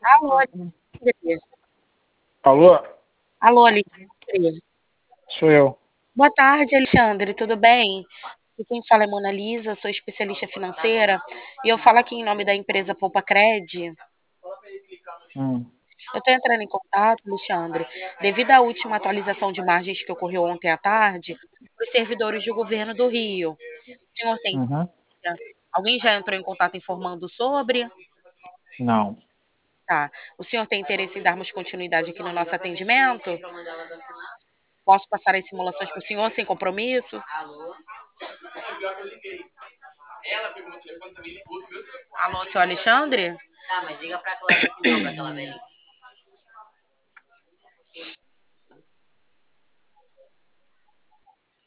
Alô, Alexandre. Alô? Alô, Alexandre. Sou eu. Boa tarde, Alexandre. Tudo bem? Aqui quem fala é Mona Lisa, sou especialista financeira e eu falo aqui em nome da empresa Poupa Cred. Hum, Eu estou entrando em contato, Alexandre, devido à última atualização de margens que ocorreu ontem à tarde, para os servidores do governo do Rio. O senhor tem uhum. dúvida? Alguém já entrou em contato informando sobre? Não. Tá. O senhor tem interesse em darmos continuidade aqui no nosso atendimento? Posso passar as simulações para o senhor sem compromisso? Alô, senhor Alexandre?